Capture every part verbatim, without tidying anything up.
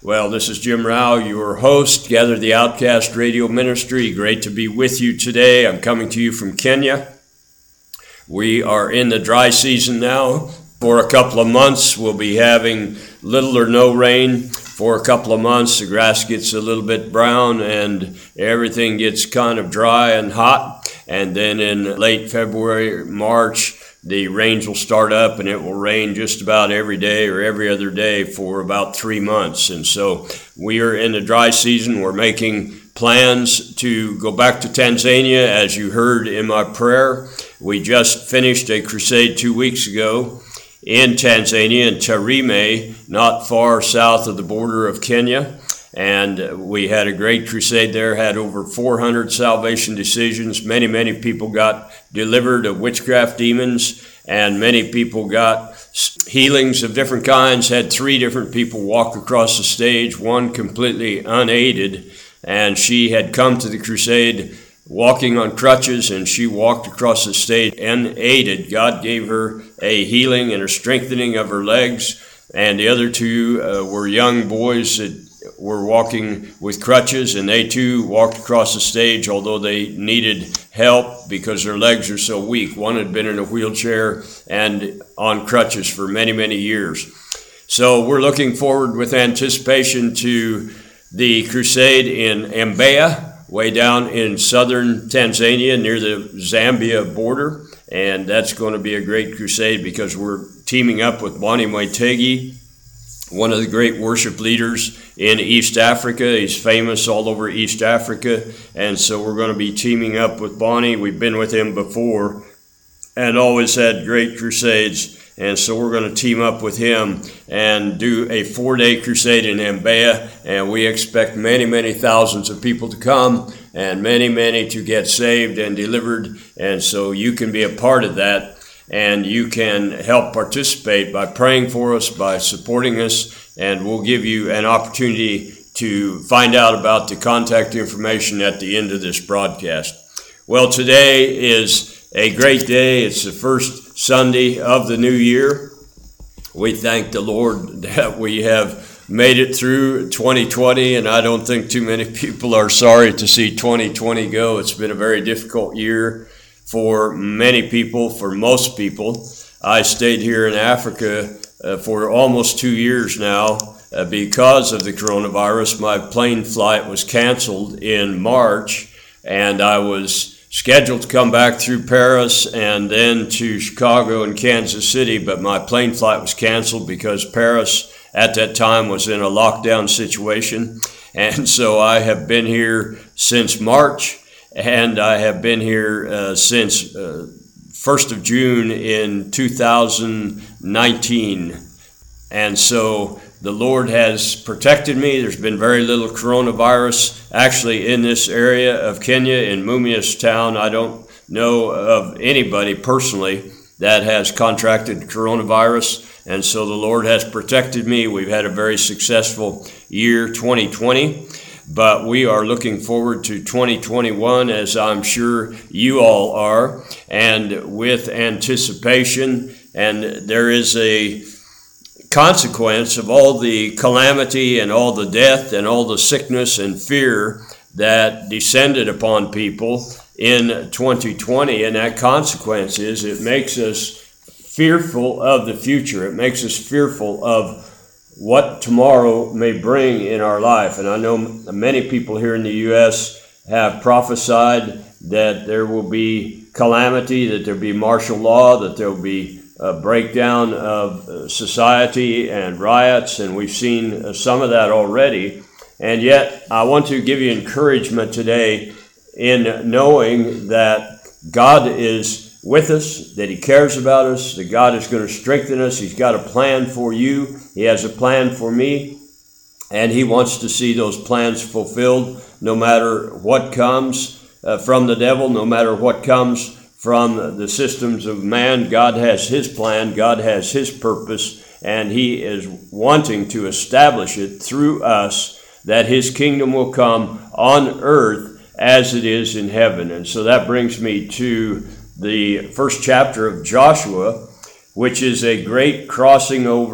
Well, this is Jim Rao, your host, Gather the Outcast Radio Ministry. Great to be with you today. I'm coming to you from Kenya. We are in the dry season now. For a couple of months, we'll be having little or no rain. For a couple of months, the grass gets a little bit brown and everything gets kind of dry and hot. And then in late February, March, the rains will start up and it will rain just about every day or every other day for about three months. And so we are in the dry season. We're making plans to go back to Tanzania, as you heard in my prayer. We just finished a crusade two weeks ago in Tanzania, in Tarime, not far south of the border of Kenya. And we had a great crusade there, had over four hundred salvation decisions. Many, many people got delivered of witchcraft demons, and many people got healings of different kinds. Had three different people walk across the stage, one completely unaided, and she had come to the crusade walking on crutches, and she walked across the stage unaided. God gave her a healing and a strengthening of her legs, and the other two uh, were young boys that were walking with crutches, and they too walked across the stage, although they needed help because their legs are so weak. One had been in a wheelchair and on crutches for many, many years. So we're looking forward with anticipation to the crusade in Mbeya, way down in southern Tanzania near the Zambia border. And that's going to be a great crusade because we're teaming up with Bonnie Mwitegi, one of the great worship leaders in East Africa. He's famous all over East Africa. And so we're going to be teaming up with Bonnie. We've been with him before and always had great crusades. And so we're going to team up with him and do a four-day crusade in Mbeya. And we expect many, many thousands of people to come and many, many to get saved and delivered. And so you can be a part of that. And you can help participate by praying for us, by supporting us, and we'll give you an opportunity to find out about the contact information at the end of this broadcast. Well, today is a great day. It's the first Sunday of the new year. We thank the Lord that we have made it through twenty twenty, and I don't think too many people are sorry to see twenty twenty go. It's been a very difficult year for many people, for most people. I stayed here in Africa uh, for almost two years now uh, because of the coronavirus. My plane flight was canceled in March, and I was scheduled to come back through Paris and then to Chicago and Kansas City, but my plane flight was canceled because Paris at that time was in a lockdown situation. And so I have been here since March. And I have been here uh, since uh, first of June in two thousand nineteen. And so the Lord has protected me. There's been very little coronavirus actually in this area of Kenya, in Mumias town. I don't know of anybody personally that has contracted coronavirus. And so the Lord has protected me. We've had a very successful year, twenty twenty. But we are looking forward to twenty twenty-one, as I'm sure you all are, and with anticipation. And there is a consequence of all the calamity and all the death and all the sickness and fear that descended upon people in twenty twenty. And that consequence is it makes us fearful of the future. It makes us fearful of what tomorrow may bring in our life. And I know many people here in the U S have prophesied that there will be calamity, that there will be martial law, that there will be a breakdown of society and riots, and we've seen some of that already. And yet I want to give you encouragement today in knowing that God is with us, that He cares about us, that God is going to strengthen us. He's got a plan for you. He has a plan for me, and He wants to see those plans fulfilled no matter what comes uh, from the devil, no matter what comes from the systems of man. God has His plan, God has His purpose, and He is wanting to establish it through us, that His kingdom will come on earth as it is in heaven. And so that brings me to the first chapter of Joshua, which is a great crossing over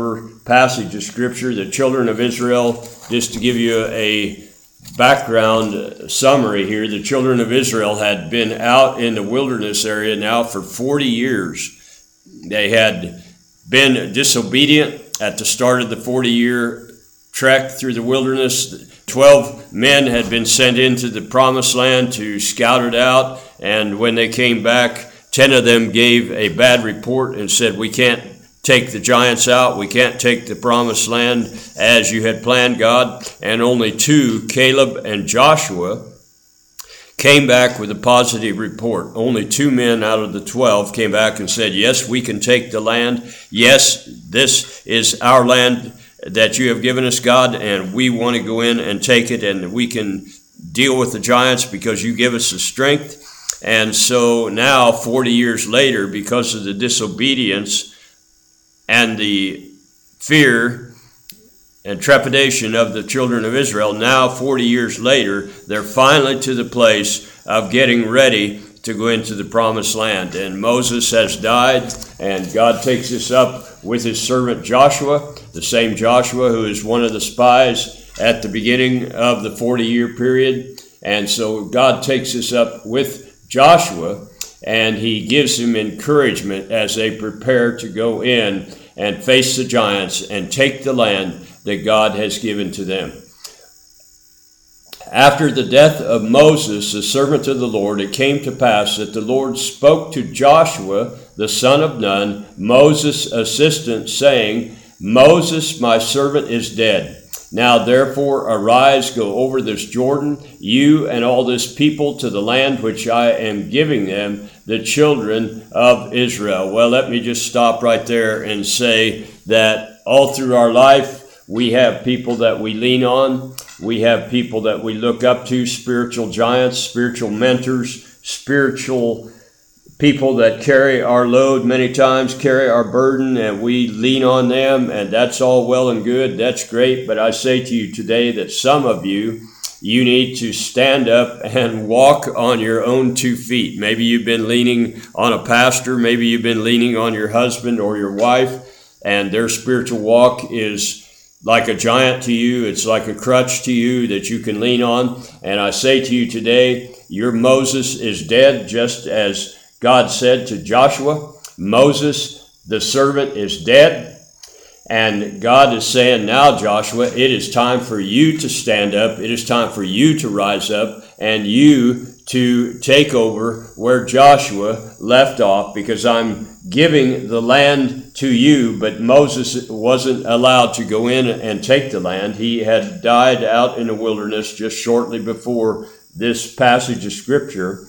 passage of Scripture. The children of Israel, just to give you a background summary here, the children of Israel had been out in the wilderness area now for forty years. They had been disobedient at the start of the forty-year trek through the wilderness. Twelve men had been sent into the promised land to scout it out, and when they came back, ten of them gave a bad report and said, we can't take the giants out, we can't take the promised land as you had planned, God. And only two, Caleb and Joshua, came back with a positive report. Only two men out of the twelve came back and said, yes, we can take the land. Yes, this is our land that you have given us, God, and we want to go in and take it, and we can deal with the giants because you give us the strength. And so now, forty years later, because of the disobedience and the fear and trepidation of the children of Israel, now forty years later, they're finally to the place of getting ready to go into the promised land. And Moses has died, and God takes this up with his servant Joshua, the same Joshua who is one of the spies at the beginning of the forty-year period. And so God takes this up with Joshua, and he gives him encouragement as they prepare to go in and face the giants and take the land that God has given to them. After the death of Moses, the servant of the Lord, it came to pass that the Lord spoke to Joshua, the son of Nun, Moses' assistant, saying, Moses, my servant, is dead. Now therefore arise, go over this Jordan, you and all this people, to the land which I am giving them, the children of Israel. Well, let me just stop right there and say that all through our life, we have people that we lean on. We have people that we look up to, spiritual giants, spiritual mentors, spiritual people that carry our load many times, carry our burden, and we lean on them, and that's all well and good. That's great. But I say to you today that some of you, you need to stand up and walk on your own two feet. Maybe you've been leaning on a pastor. Maybe you've been leaning on your husband or your wife, and their spiritual walk is like a giant to you. It's like a crutch to you that you can lean on. And I say to you today, your Moses is dead, just as God said to Joshua. Moses, the servant, is dead. And God is saying, now, Joshua, it is time for you to stand up. It is time for you to rise up and you to take over where Joshua left off, because I'm giving the land to you. But Moses wasn't allowed to go in and take the land. He had died out in the wilderness just shortly before this passage of Scripture.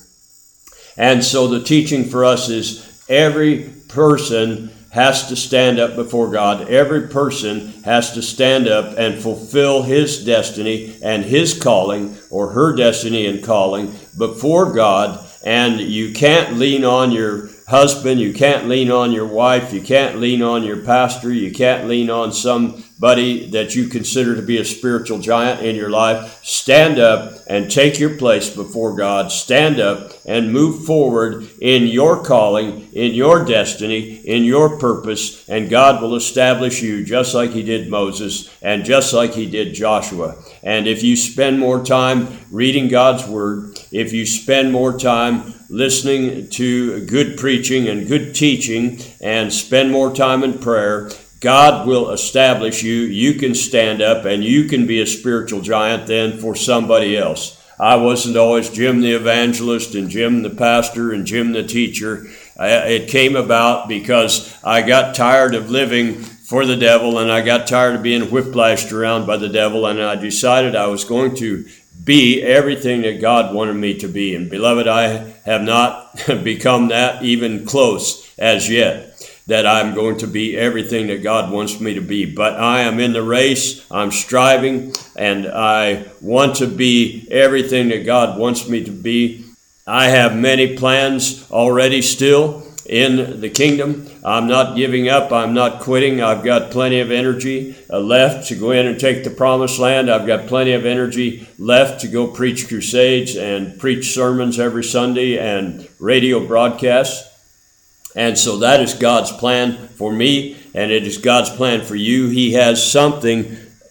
And so the teaching for us is every person has to stand up before God. Every person has to stand up and fulfill his destiny and his calling, or her destiny and calling, before God. And you can't lean on your husband, you can't lean on your wife, you can't lean on your pastor, you can't lean on somebody that you consider to be a spiritual giant in your life. Stand up and take your place before God. Stand up and move forward in your calling, in your destiny, in your purpose, and God will establish you just like he did Moses and just like he did Joshua. And if you spend more time reading God's Word, if you spend more time listening to good preaching and good teaching, and spend more time in prayer, God will establish you. You can stand up and you can be a spiritual giant then for somebody else. I wasn't always Jim the evangelist and Jim the pastor and Jim the teacher. It came about because I got tired of living for the devil, and I got tired of being whiplashed around by the devil, and I decided I was going to be everything that God wanted me to be. And beloved, I have not become that even close as yet, that I'm going to be everything that God wants me to be. But I am in the race, I'm striving, and I want to be everything that God wants me to be. I have many plans already still in the kingdom. I'm not giving up. I'm not quitting. I've got plenty of energy uh, left to go in and take the promised land. I've got plenty of energy left to go preach crusades and preach sermons every Sunday and radio broadcasts. And so that is God's plan for me and it is God's plan for you. He has something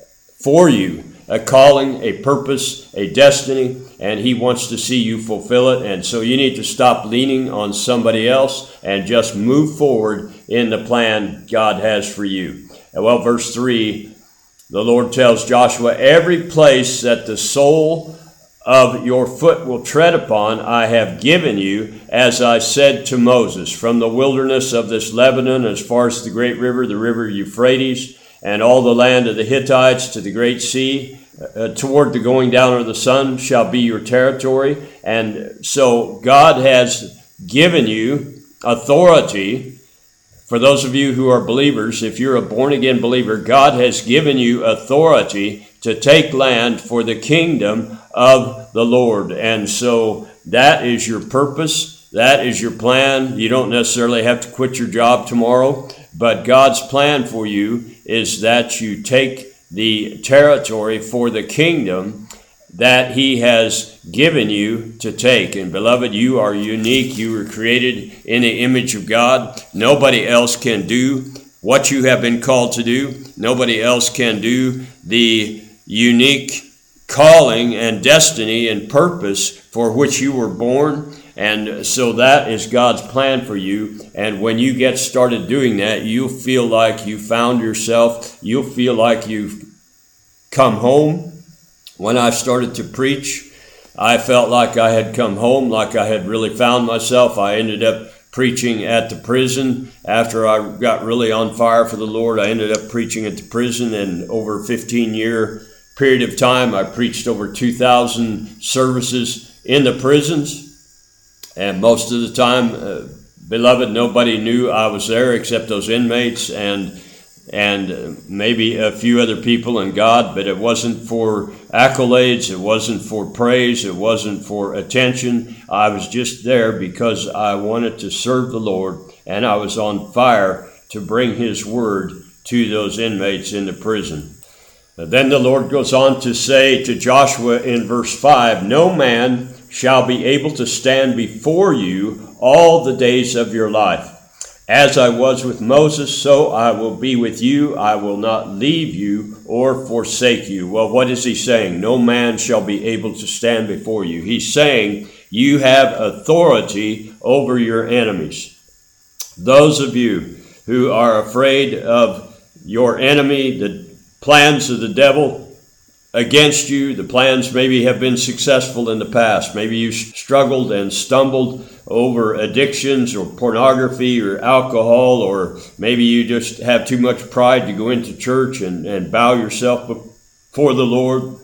for you, a calling, a purpose, a destiny, and he wants to see you fulfill it. And so you need to stop leaning on somebody else and just move forward in the plan God has for you. And well, verse three, the Lord tells Joshua, every place that the sole of your foot will tread upon, I have given you, as I said to Moses, from the wilderness of this Lebanon, as far as the great river, the river Euphrates, and all the land of the Hittites to the great sea, uh, toward the going down of the sun shall be your territory. And so God has given you authority. For those of you who are believers, if you're a born-again believer, God has given you authority to take land for the kingdom of the Lord. And so that is your purpose. That is your plan. You don't necessarily have to quit your job tomorrow, but God's plan for you is that you take the territory for the kingdom that he has given you to take. And beloved, you are unique. You were created in the image of God. Nobody else can do what you have been called to do. Nobody else can do the unique calling and destiny and purpose for which you were born. And so that is God's plan for you. And when you get started doing that, you'll feel like you found yourself. You'll feel like you've come home. When I started to preach, I felt like I had come home, like I had really found myself. I ended up preaching at the prison. After I got really on fire for the Lord, I ended up preaching at the prison, and over a fifteen-year period of time, I preached over two thousand services in the prisons. And most of the time, uh, beloved, nobody knew I was there except those inmates and and maybe a few other people and God, but it wasn't for accolades, it wasn't for praise, it wasn't for attention. I was just there because I wanted to serve the Lord, and I was on fire to bring his word to those inmates in the prison. Then the Lord goes on to say to Joshua in verse five, no man shall be able to stand before you all the days of your life. As I was with Moses, so I will be with you. I will not leave you or forsake you. Well, what is he saying? No man shall be able to stand before you. He's saying you have authority over your enemies. Those of you who are afraid of your enemy, the plans of the devil against you, the plans maybe have been successful in the past. Maybe you struggled and stumbled over addictions or pornography or alcohol, or maybe you just have too much pride to go into church and, and bow yourself before the Lord.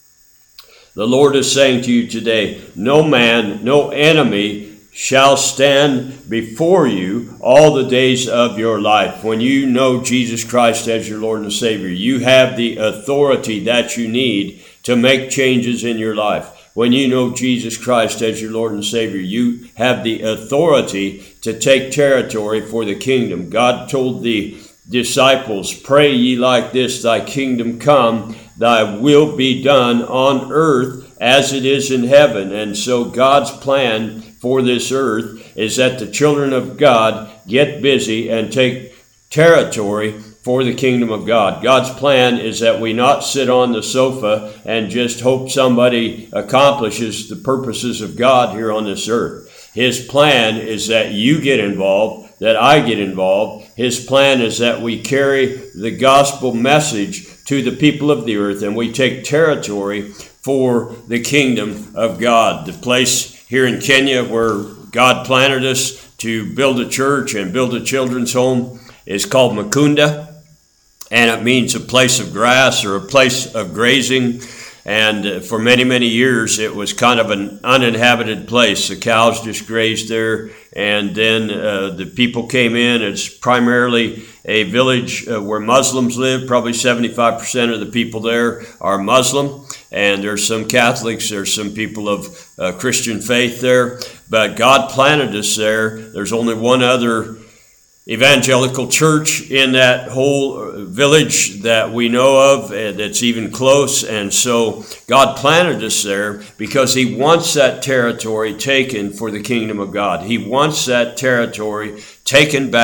The Lord is saying to you today, no man, no enemy shall stand before you all the days of your life. When you know Jesus Christ as your Lord and Savior, you have the authority that you need to make changes in your life. When you know Jesus Christ as your Lord and Savior, you have the authority to take territory for the kingdom. God told the disciples, pray ye like this, thy kingdom come, thy will be done on earth as it is in heaven. And so God's plan for this earth is that the children of God get busy and take territory for the kingdom of God. God's plan is that we not sit on the sofa and just hope somebody accomplishes the purposes of God here on this earth. His plan is that you get involved, that I get involved. His plan is that we carry the gospel message to the people of the earth, and we take territory for the kingdom of God. The place here in Kenya where God planted us to build a church and build a children's home is called Mukunda. And it means a place of grass or a place of grazing. And for many, many years, it was kind of an uninhabited place. The cows just grazed there. And then uh, the people came in. It's primarily a village uh, where Muslims live. Probably seventy-five percent of the people there are Muslim. And there's some Catholics. There's some people of uh, Christian faith there. But God planted us there. There's only one other evangelical church in that whole village that we know of, and that's even close. And so God planted us there because he wants that territory taken for the kingdom of God. He wants that territory taken back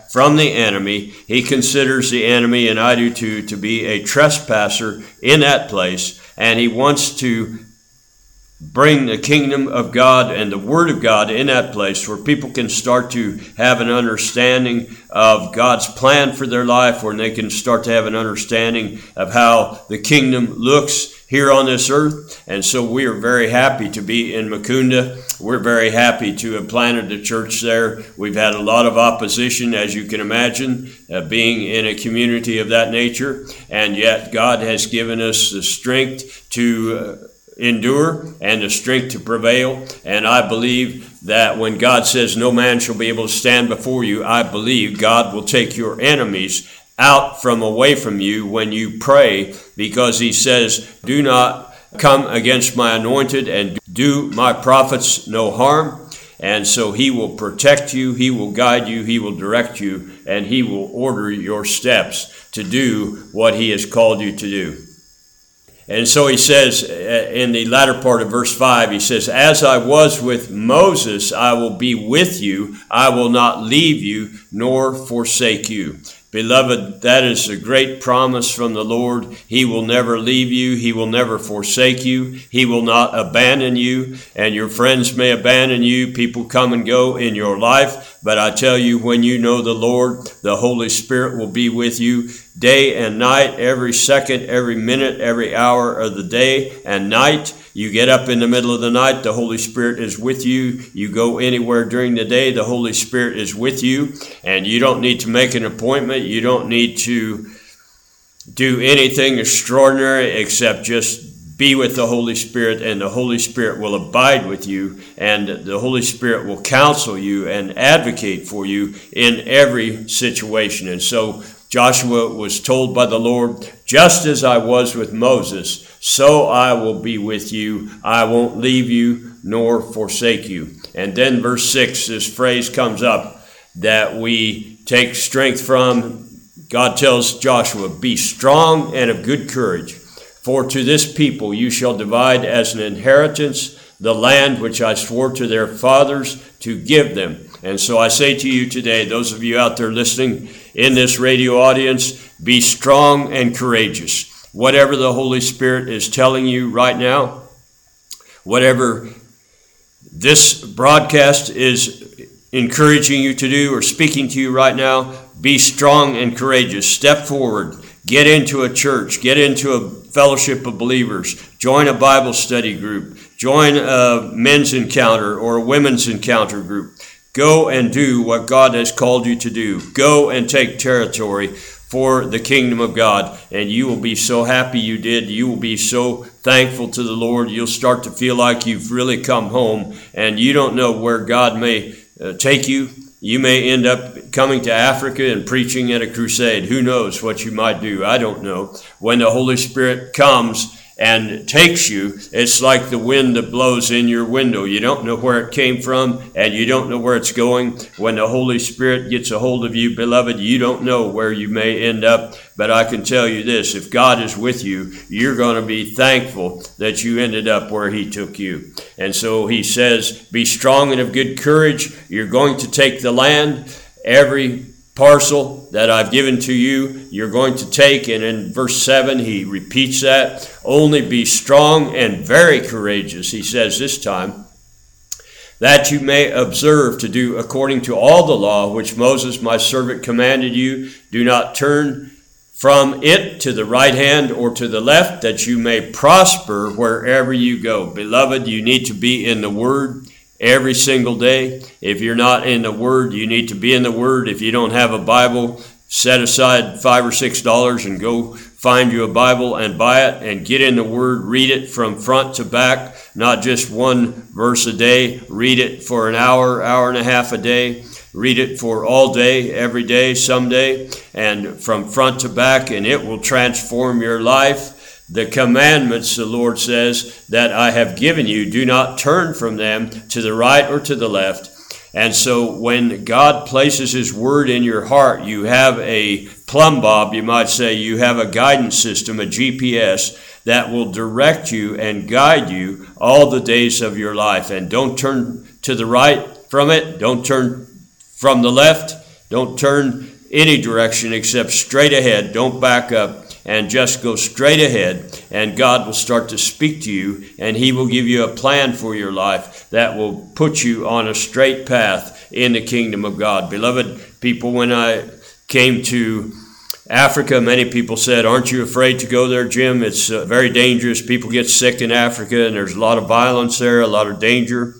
from the enemy. He considers the enemy, and I do too, to be a trespasser in that place, and he wants to bring the kingdom of God and the word of God in that place where people can start to have an understanding of God's plan for their life, where they can start to have an understanding of how the kingdom looks here on this earth. And so we are very happy to be in Mukunda. We're very happy to have planted a church there. We've had a lot of opposition, as you can imagine, uh, being in a community of that nature, and yet God has given us the strength to uh, endure and the strength to prevail. And I believe that when God says no man shall be able to stand before you, I believe God will take your enemies out from away from you when you pray, because he says, do not come against my anointed and do my prophets no harm. And so he will protect you, he will guide you, he will direct you, and he will order your steps to do what he has called you to do. And so he says in the latter part of verse five, he says, as I was with Moses, I will be with you. I will not leave you nor forsake you. Beloved, that is a great promise from the Lord. He will never leave you. He will never forsake you. He will not abandon you. And your friends may abandon you. People come and go in your life. But I tell you, when you know the Lord, the Holy Spirit will be with you day and night, every second, every minute, every hour of the day and night. You get up in the middle of the night, the Holy Spirit is with you. You go anywhere during the day, the Holy Spirit is with you. And you don't need to make an appointment. You don't need to do anything extraordinary except just be with the Holy Spirit, and the Holy Spirit will abide with you, and the Holy Spirit will counsel you and advocate for you in every situation. And so Joshua was told by the Lord, just as I was with Moses, so I will be with you. I won't leave you nor forsake you. And then verse six, this phrase comes up that we take strength from. God tells Joshua, be strong and of good courage, for to this people you shall divide as an inheritance the land which I swore to their fathers to give them. And so I say to you today, those of you out there listening in this radio audience, be strong and courageous. Whatever the Holy Spirit is telling you right now, whatever this broadcast is encouraging you to do or speaking to you right now, be strong and courageous. Step forward. Get into a church. Get into a fellowship of believers. Join a Bible study group. Join a men's encounter or a women's encounter group. Go and do what God has called you to do. Go and take territory for the kingdom of God, and you will be so happy you did. You will be so thankful to the Lord. You'll start to feel like you've really come home, and you don't know where God may uh, take you. You may end up coming to Africa and preaching at a crusade. Who knows what you might do? I don't know. When the Holy Spirit comes and takes you, it's like the wind that blows in your window. You don't know where it came from, and you don't know where it's going. When the Holy Spirit gets a hold of you, beloved, you don't know where you may end up. But I can tell you this, if God is with you, you're going to be thankful that you ended up where he took you. And so he says, be strong and of good courage. You're going to take the land. Every parcel that I've given to you, you're going to take. And in verse seven, he repeats that. Only be strong and very courageous, he says this time, that you may observe to do according to all the law which Moses my servant commanded you. Do not turn from it to the right hand or to the left, that you may prosper wherever you go. Beloved, you need to be in the Word every single day. If you're not in the Word, you need to be in the Word. If you don't have a Bible, set aside five or six dollars and go find you a Bible and buy it and get in the Word. Read it from front to back, not just one verse a day. Read it for an hour, hour and a half a day. Read it for all day, every day, someday, and from front to back, and it will transform your life. The commandments, the Lord says, that I have given you, do not turn from them to the right or to the left. And so when God places his word in your heart, you have a plumb bob, you might say. You have a guidance system, a G P S, that will direct you and guide you all the days of your life. And don't turn to the right from it. Don't turn from the left. Don't turn any direction except straight ahead. Don't back up, and just go straight ahead, and God will start to speak to you, and he will give you a plan for your life that will put you on a straight path in the kingdom of God. Beloved people, when I came to Africa, many people said, aren't you afraid to go there, Jim? It's uh, very dangerous. People get sick in Africa, and there's a lot of violence there, a lot of danger.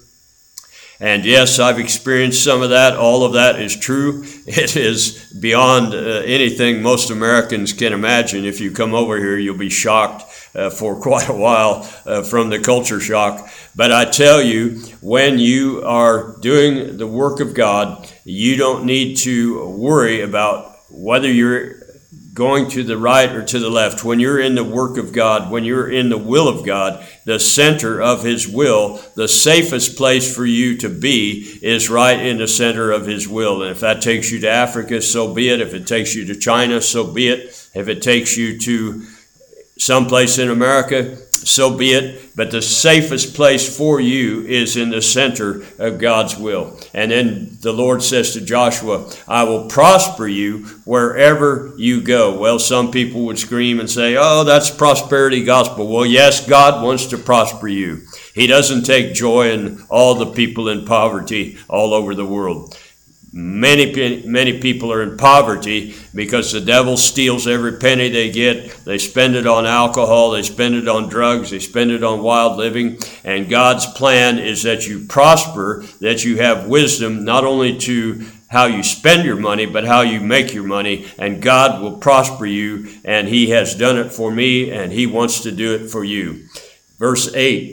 And yes, I've experienced some of that. All of that is true. It is beyond uh, anything most Americans can imagine. If you come over here, you'll be shocked uh, for quite a while uh, from the culture shock. But I tell you, when you are doing the work of God, you don't need to worry about whether you're going to the right or to the left. When you're in the work of God, when you're in the will of God, the center of his will, the safest place for you to be is right in the center of his will. And if that takes you to Africa, so be it. If it takes you to China, so be it. If it takes you to someplace in America, so be it. But the safest place for you is in the center of God's will. And then the Lord says to Joshua, I will prosper you wherever you go. Well, some people would scream and say, oh, that's prosperity gospel. Well, yes, God wants to prosper you. He doesn't take joy in all the people in poverty all over the world. Many, many people are in poverty because the devil steals every penny they get. They spend it on alcohol, they spend it on drugs, they spend it on wild living. And God's plan is that you prosper, that you have wisdom, not only to how you spend your money, but how you make your money. And God will prosper you, and he has done it for me, and he wants to do it for you. Verse eight.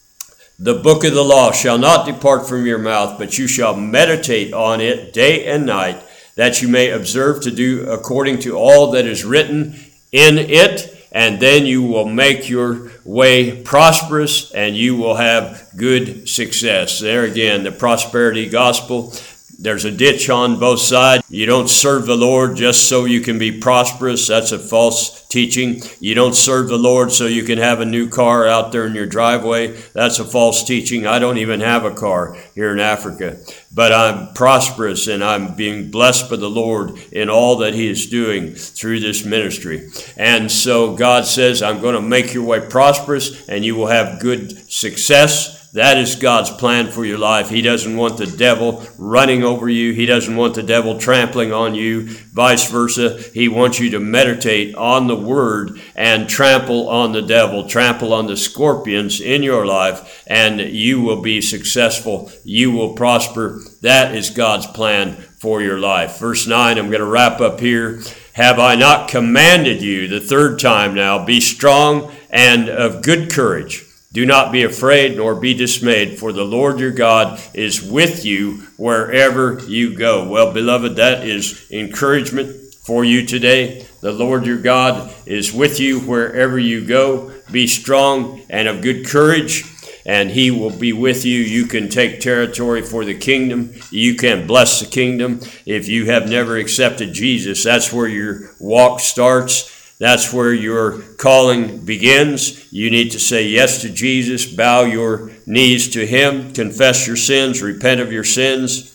The book of the law shall not depart from your mouth, but you shall meditate on it day and night, that you may observe to do according to all that is written in it, and then you will make your way prosperous, and you will have good success. There again, the prosperity gospel. There's a ditch on both sides. You don't serve the Lord just so you can be prosperous. That's a false teaching. You don't serve the Lord so you can have a new car out there in your driveway. That's a false teaching. I don't even have a car here in Africa. But I'm prosperous, and I'm being blessed by the Lord in all that he is doing through this ministry. And so God says, I'm going to make your way prosperous, and you will have good success. That is God's plan for your life. He doesn't want the devil running over you. He doesn't want the devil trampling on you, vice versa. He wants you to meditate on the word and trample on the devil, trample on the scorpions in your life, and you will be successful. You will prosper. That is God's plan for your life. Verse nine, I'm going to wrap up here. Have I not commanded you, the third time now, be strong and of good courage. Do not be afraid nor be dismayed, for the Lord your God is with you wherever you go. Well, beloved, that is encouragement for you today. The Lord your God is with you wherever you go. Be strong and of good courage, and he will be with you. You can take territory for the kingdom. You can bless the kingdom. If you have never accepted Jesus, that's where your walk starts. That's where your calling begins. You need to say yes to Jesus, bow your knees to him, confess your sins, repent of your sins.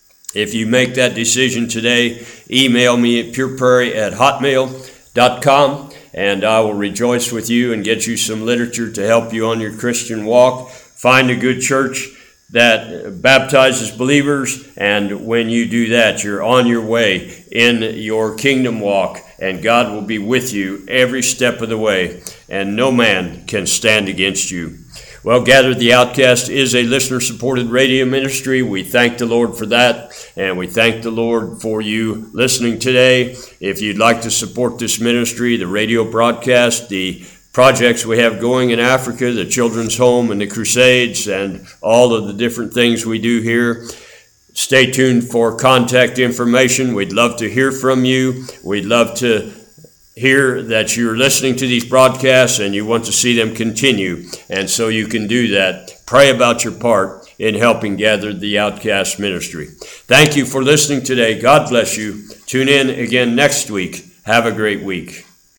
If you make that decision today, email me at pureprairie at hotmail dot com, and I will rejoice with you and get you some literature to help you on your Christian walk. Find a good church that baptizes believers, and when you do that, you're on your way in your kingdom walk, and God will be with you every step of the way, and no man can stand against you. Well, Gather the Outcast is a listener-supported radio ministry. We thank the Lord for that, and we thank the Lord for you listening today. If you'd like to support this ministry, the radio broadcast, the projects we have going in Africa, the children's home and the crusades, and all of the different things we do here, stay tuned for contact information. We'd love to hear from you. We'd love to hear that you're listening to these broadcasts and you want to see them continue. And so you can do that. Pray about your part in helping Gather the Outcast ministry. Thank you for listening today. God bless you. Tune in again next week. Have a great week.